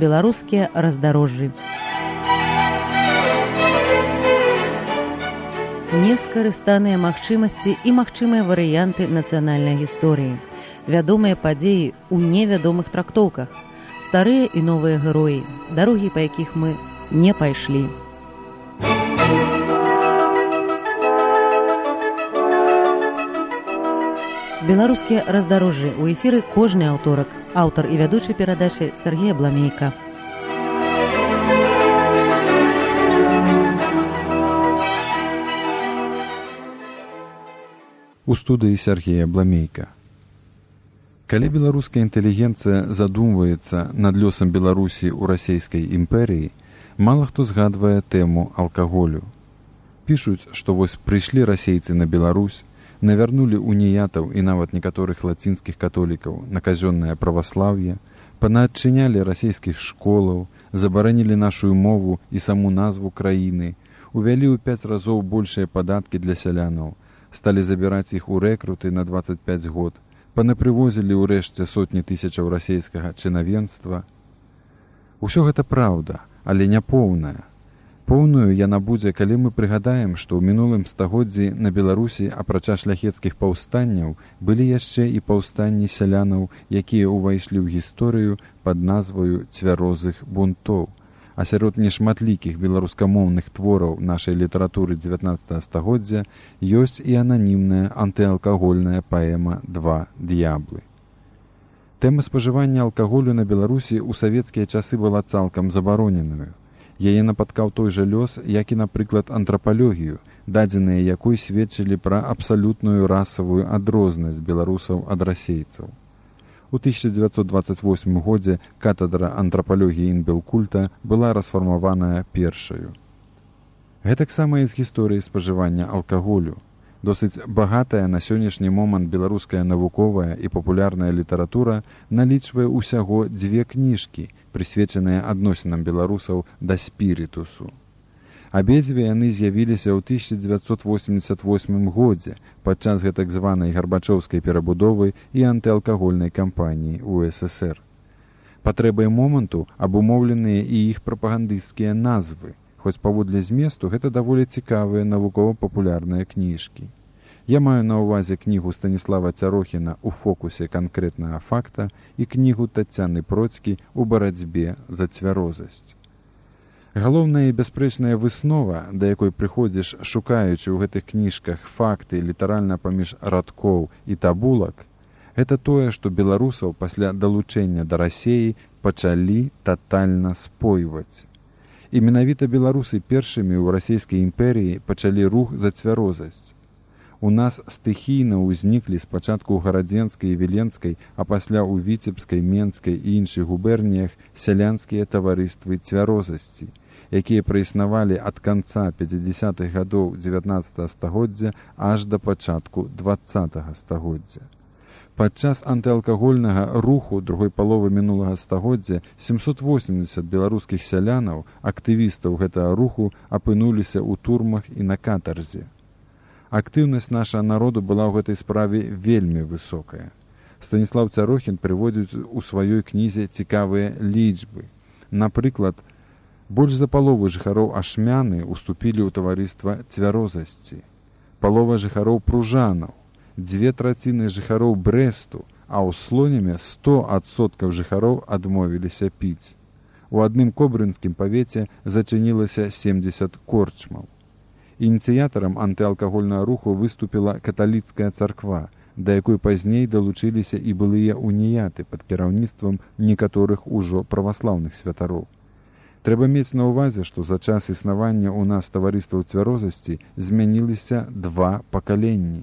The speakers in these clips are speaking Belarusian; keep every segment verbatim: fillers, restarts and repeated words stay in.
беларускія раздарожжы. Нескарыстаныя магчымасці і магчымыя варыянты нацыянальнай гісторыі. Вядомыя падзеі ў невядомых трактоўках. Старыя і новыя героі, дарогі, па якіх мы не пайшлі. Беларускія раздарожжы ў эфіры кожны аўторак. Аўтар і вядучы перадачы Сергей Абламейка. У студыі Сергея Абламейка. Калі беларуская інтэлігенцыя задумваецца над лёсам Беларусі ў расійскай імперыі, мала хто згадвае тэму алкаголю. Пішуць, што вось прыйшлі расейцы на Беларусь, навярнулі уніятаў і нават некаторых лацінскіх католікаў на казённае праваслаўе, панаадчынялі расійскіх школаў, забаранілі нашу мову і саму назву краіны, увялі ў пяць разоў большыя падаткі для сялянаў, сталі забіраць іх у рэкруты на дваццаць пяць год, панапрывозілі ўрэшце сотні тысячаў расейскага чынавенства. Усё гэта праўда, але не поўная. Поўную яна будзе, калі мы прыгадаем, што ў мінулым стагоддзі на Беларусі, апрача шляхецкіх паўстанняў, былі яшчэ і паўстанні сялянаў, якія ўвайшлі ў гісторыю пад назваю цвярозых бунтоў. А сярод нешматлікіх беларускамоўных твораў нашай літаратуры дзевятнаццатага стагоддзя ёсць і ананімная антыалкагольная паэма «Два д'яблы». Тэма спажывання алкаголю на Беларусі ў савецкія часы была цалкам забароненую. Яе напаткаў той жа лёс, як і, напрыклад, антрапалогію, дадзеныя якой сведчылі пра абсалютную расавую адрознасць беларусаў ад расейцаў. У тысяча дзевяцьсот дваццаць восьмым годзе катедра антрапалогіі інбелкульта была расфармаваная першаю. Гэтаксама і з гісторыі спажывання алкаголю. Досыць багатая на сённяшні момант беларуская навуковая і папулярная літаратура налічвае ўсяго дзве кніжкі, прысвечаныя адносінам беларусаў да спірітусу. Абедзве яны з'явіліся ў тысяча дзевяцьсот восемьдесят восьмым годзе падчас гэтак званай гарбачоўскай перабудовы і антыалкагольнай кампаніі ў эс эс эр. Патрэбай моманту абумоўленыя і іх прапагандысцкія назвы, хоць паводле зместу гэта даволі цікавыя навукова-папулярныя кніжкі. Я маю на ўвазе кнігу Станіслава Цярохіна «У фокусе канкрэтнага факта» і кнігу Таццяны Процькі «У барацьбе за цвярозасць». Галоўная і бясспрэчная выснова, да якой прыходзіш, шукаючы ў гэтых кніжках факты літаральна паміж радкоў і табулак, гэта тое, што беларусаў пасля далучэння да Расеі пачалі татальна спойваць. І менавіта беларусы першымі ў расійскай імперыі пачалі рух за цвярозасць. У нас стыхійна ўзніклі спачатку ў гарадзенскай і віленскай, а пасля ў віцебскай, менскай і іншых губерніях сялянскія таварыствы цвярозасці, якія праіснавалі ад канца пяцідзясятых гадоў дзевятнаццатага стагоддзя аж да пачатку дваццатага стагоддзя. Падчас антыалкагольнага руху другой паловы мінулага стагоддзя сямсот восемьдесят беларускіх сялянаў, актывістаў гэтага руху, апынуліся ў турмах і на катарзе. Актыўнасць нашага народу была ў гэтай справе вельмі высокая. Станіслав Цярохін прыводзіць у сваёй кнізе цікавыя лічбы. Напрыклад, больш за палову жыхароў Ашмяны уступілі ў таварыства цвярозасці, палова жыхароў Пружанаў, дзве траціны жыхароў Брэсту, а ў Слоніме сто адсоткаў жыхароў адмовіліся піць. У адным кобрынскім павеце зачынілася семдзесят корчмаў. Ініцыятарам антыалкагольнага руху выступіла каталіцкая царква, да якой пазней далучыліся і былыя уніяты пад кіраўніцтвам некаторых ужо праваслаўных святароў. Трэба мець на ўвазе, што за час існавання ў нас таварыстваў цвярозасці змяніліся два пакаленні.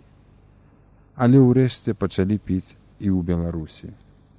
Але ўрэшце пачалі піць і ў Беларусі.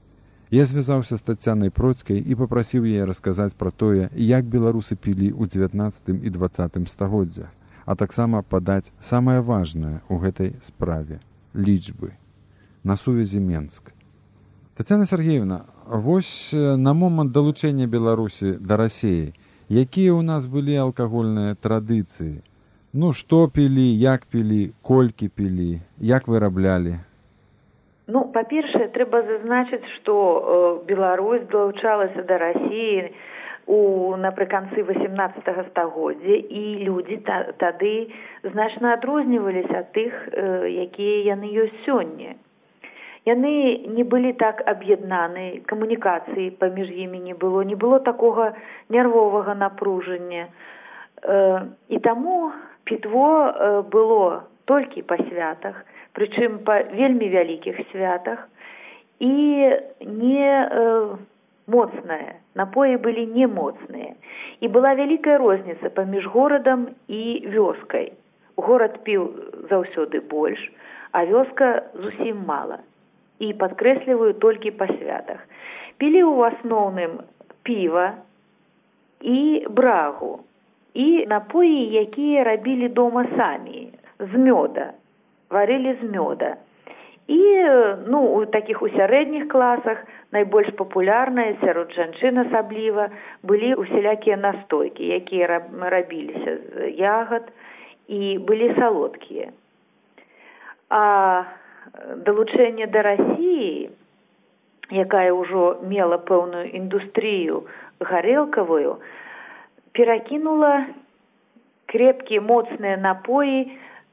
Я звязаўся з Таццянай Процькай і папрасіў яе расказаць пра тое, як беларусы пілі ў дзевятнаццатым і дваццатым стагоддзях, а таксама падаць самае важнае ў гэтай справе – лічбы. На сувязі Менск. Таццяна Сергеевна, вось на момант далучэння Беларусі да Расеі, якія ў нас былі алкагольныя традыцыі? Ну, што пілі, як пілі, колькі пілі, як выраблялі? Ну, па-першае, трэба зазначыць, што э, Беларусь далучалася да Расіі у напрыканцы васемнаццатага стагоддзя, і людзі та, тады значна адрозніваліся ад тых, э, якія яны ёсць сёння. Яны не былі так аб'яднаны, камунікацыі паміж імі не было, не было такога нервовага напружання. Э, і таму пітво э, было толькі па святах, прычым па вельмі вялікіх святах, і не э, моцнае. Напоі былі не моцныя. І была вялікая розніца паміж горадам і вёскай. Горад піў заўсёды больш, а вёска зусім мала. І падкрэсліваю толькі па святах. Пілі ў асноўным піва і брагу, і напоі, якія рабілі дома самі, з мёда, варылі з мёда. І ну, у такіх у сярэдніх класах найбольш папулярныя сярод жанчын асабліва былі усялякія настойкі, якія рабіліся з ягад і былі салодкія. А далучэнне да Расіі, якая ўжо мела пэўную індустрыю гарэлкавую, перакінула крепкія моцныя напоі э,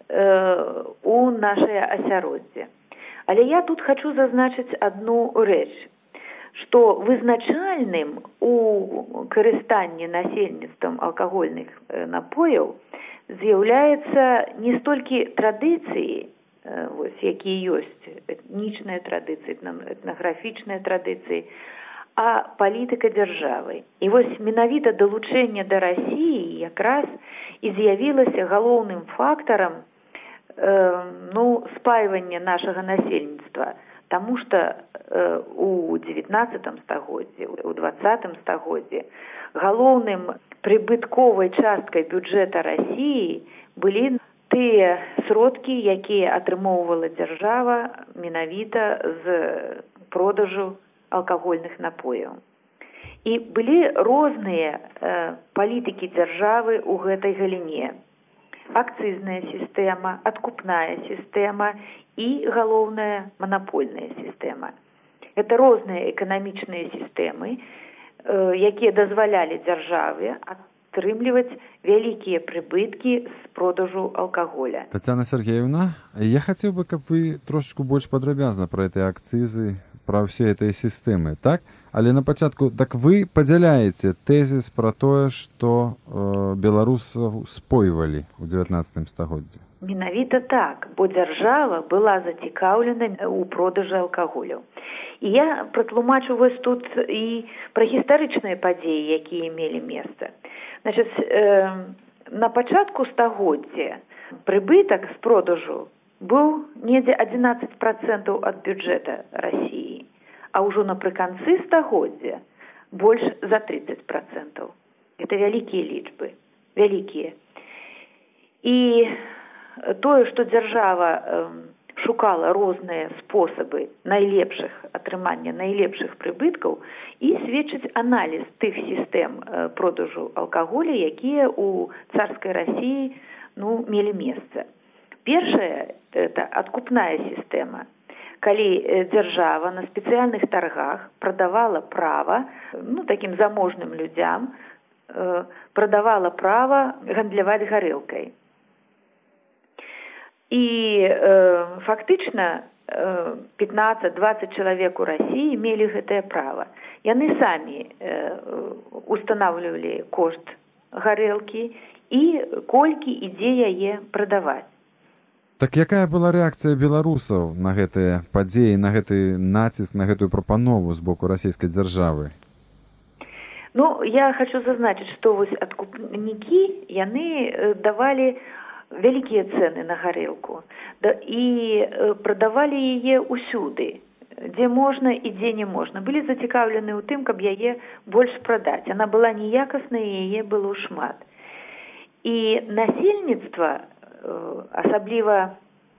у нашае асяроддзе. Але я тут хачу зазначыць адну рэч, што вызначальным у карыстанні насельніцтвам алкагольных напояў з'яўляецца не столькі традыцыі, вось, якія ёсць этнічныя традыцыі, этнаграфічныя традыцыі, а палітыка дзяржавы. І вось менавіта далучэнне да Расіі якраз і з'явілася галоўным фактарам э, ну, спайвання нашага насельніцтва, таму што э, у дзевятнаццатым стагоддзі, у дваццатым стагоддзі галоўным прыбытковай часткай бюджэта Расіі былі тыя сродкі, якія атрымоўвала дзяржава менавіта з продажу алкагольных напояў. І былі розныя э, палітыкі дзяржавы ў гэтай галіне. Акцызная сістэма, адкупная сістэма і, галоўная, манапольная сістэма. Гэта розныя эканамічныя сістэмы, э, якія дазвалялі дзяржаве атрымліваць вялікія прыбыткі з продажу алкаголя. Тацяна Сергеевна, я хацеў бы, каб вы трошечку больш падрабязна пра гэтыя акцызы, пра ўсе гэтыя сістэмы, так? Але на пачатку, так вы падзяляеце тэзіс пра тое, што э, беларусаў спойвалі ў дзевятнаццатым стагоддзі? Менавіта так, бо дзяржава была зацікаўлена ў продажы алкаголю. І я пратлумачу вось тут і пра гістарычныя падзеі, якія мелі месца. Значыць, э, на пачатку стагоддзя прыбытак з продажу быў недзе адзінаццаць працэнтаў ад бюджэта Расіі, а ўжо напрыканцы стагоддзя больш за трыццаць працэнтаў. Гэта вялікія лічбы, вялікія. І тое, што дзяржава э, шукала розныя спосабы найлепшых атрымання найлепшых прыбыткаў, і сведчыць аналіз тых сістэм э, продажу алкаголя, якія ў царскай Расіі ну, мелі месца. Першая – это адкупная сістэма, калі дзяржава на спецыяльных таргах прадавала права, ну, такім заможным людзям, э, прадавала права гандляваць гарэлкай. І э, фактычна э, пятнаццаць-дваццаць чалавек у Расіі мелі гэтае права. Яны самі э, устанаўлівалі кошт гарэлкі і колькі і дзе яе прадаваць. Так якая была рэакцыя беларусаў на гэтыя падзеі, на гэты націск, на гэтую прапанову з боку расійскай дзяржавы? Ну, я хочу зазначыць, што вось адкупнікі, яны давалі вялікія цэны на гарэлку і прадавалі яе ўсюды, дзе можна і дзе не можна. Былі зацікаўлены ў тым, каб яе больш прадаць. Яна была неякасная, яе было шмат. І насельніцтва, асабліва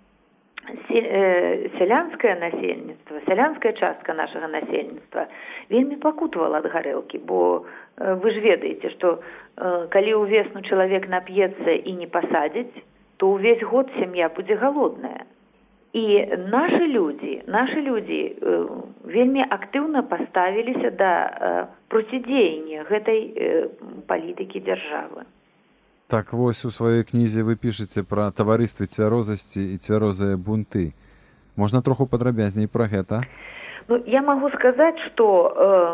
сялянскае насельніцтва, сялянская частка нашага насельніцтва вельмі пакутавала ад гарэлкі, бо вы ж ведаеце, што калі ўвесну чалавек нап'ецца і не пасадзіць, то ўвесь год сям'я будзе галодная. І нашы людзі, нашы людзі э, вельмі актыўна паставіліся да э, процідзеяння гэтай э, палітыкі дзяржавы. Так вось у сваёй кнізе вы пішаце пра таварыствы цвярозасці і цвярозыя бунты. Можна троху падрабязней пра гэта? Ну, я магу сказаць, што э,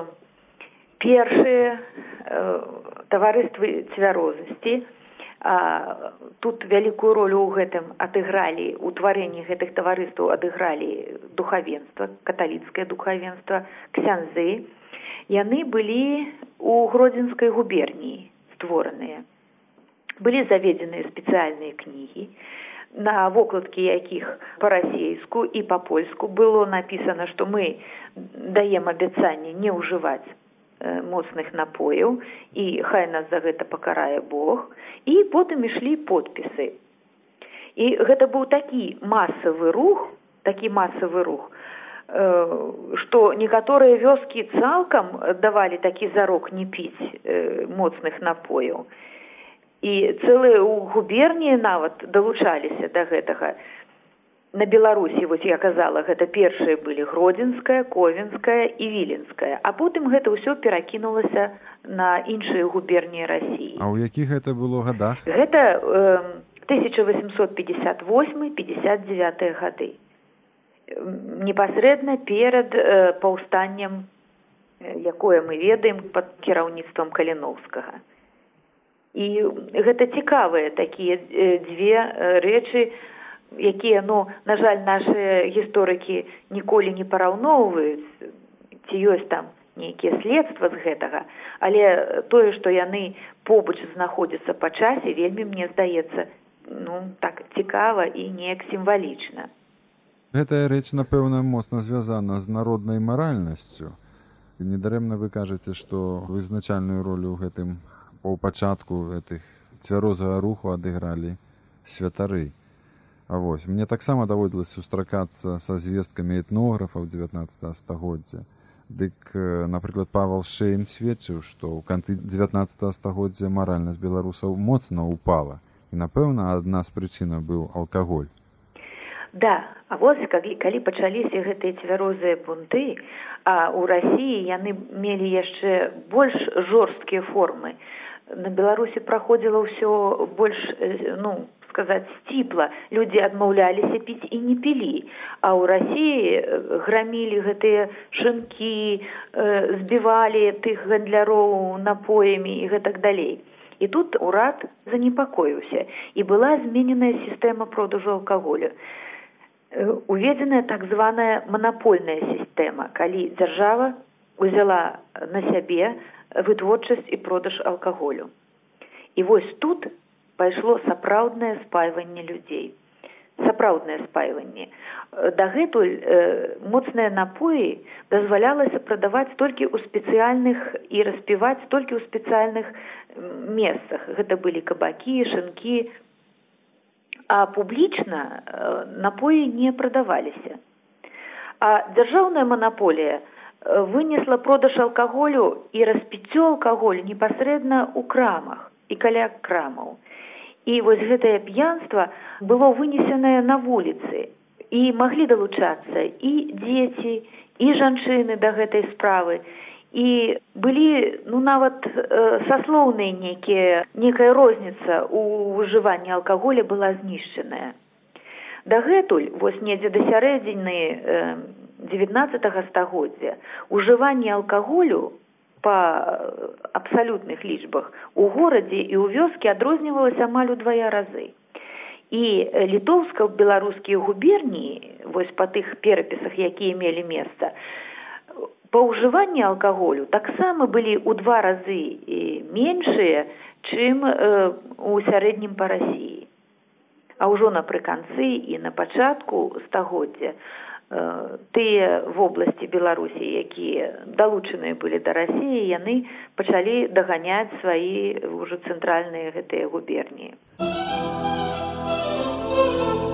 першыя э, таварыствы цвярозасці, А, тут вялікую ролю ў гэтым адыгралі, у тварэнні гэтых таварыстваў адыгралі духавенства, каталіцкае духавенства, ксяндзы. Яны былі ў Гродзенскай губерніі створаныя. Былі заведзеныя спецыяльныя кнігі, на вокладкі якіх па-расейску і па-польску было напісана, што мы даем абяцанне не ўжываць моцных напояў, і хай нас за гэта пакарае Бог, і потым ішлі подпісы. І гэта быў такі масавы рух, такі масавы рух, што некаторыя вёскі цалкам давалі такі зарок не піць моцных напояў. І цэлыя ў губерніі нават далучаліся да гэтага. На Беларусі, вось я казала, гэта першыя былі Гродзенская, Ковенская і Віленская, а потым гэта ўсё перакінулася на іншыя губерніі Расіі. А ў якіх гэта было гадах? Гэта э, тысяча восемьсот пятьдесят восьмы — пятьдесят девятыя гады. Непасрэдна перад э, паўстаннем, якое мы ведаем пад кіраўніцтвам Каліноўскага. І гэта цікавыя такія э, дзве э, рэчы, якія, ну, на жаль, нашы гісторыкі ніколі не параўноўваюць, ці ёсць там нейкія следства з гэтага, але тое, што яны побач знаходзяцца па часе, вельмі, мне здаецца, ну, так цікава і неяк сімвалічна. Гэтая рэч, напэўна, моцна звязана з народнай маральнасцю. Недарэмна вы кажаце, што вызначальную ролю ў гэтым паўпачатку гэтых цвярозага руху адыгралі святары. А вось, мне таксама даводзілася сустракацца са звесткамі этнографаў дзевятнаццатага стагоддзя. Дык, напрыклад, Павел Шейн сведчыў, што ў канцы дзевятнаццатага стагоддзя маральнасць беларусаў моцна ўпала. І, напэўна, адна з прычынаў быў алкаголь. Да, а вось калі, калі пачаліся гэтыя цвярозыя бунты, а ў Расіі яны мелі яшчэ больш жорсткія формы. На Беларусі праходзіла ўсё больш, ну, сказаць, сціпла. Людзі адмаўляліся піць і не пілі. А ў Расіі грамілі гэтыя шынкі, збівалі тых гандляроў напоямі і гэтак далей. І тут урад занепакоіўся. І была змененая сістэма продажу алкаголю. Уведзеная так званая манапольная сістэма, калі дзяржава узяла на сябе вытворчасць і продаж алкаголю. І вось тут пайшло сапраўднае спайванне людзей. Сапраўднае спайванне. Дагэтуль э, моцныя напоі дазвалялася прадаваць толькі ў спецыяльных і распіваць толькі ў спецыяльных месцах. Гэта былі кабакі, шынкі, а публічна э, напоі не прадаваліся. А дзяржаўная манаполія э, вынесла продаж алкаголю і распіццё алкаголю непасрэдна ў крамах і каля крамаў. І вось гэтае п'янства было вынесенае на вуліцы, і маглі далучацца і дзеці, і жанчыны да гэтай справы, і былі, ну, нават э, саслоўныя нейкія, некая розніца ў ўжыванні алкаголя была знішчаная. Дагэтуль, вось недзе да сярэдзіны э, дзевятнаццатага стагоддзя, ўжыванне алкаголю па абсалютных лічбах у горадзе і ў вёскі адрознівалася амаль удвая разы. І літоўска-беларускія губерніі, вось па тых перапісах, якія мелі месца, па ўжыванні алкаголю таксама былі ў два разы меншыя, чым э, у сярэднім па Расіі. А ўжо напрыканцы і на пачатку стагоддзя тыя вобласці Беларусі, якія далучаныя былі да Расіі, яны пачалі даганяць свае ўжо цэнтральныя гэтыя губерніі.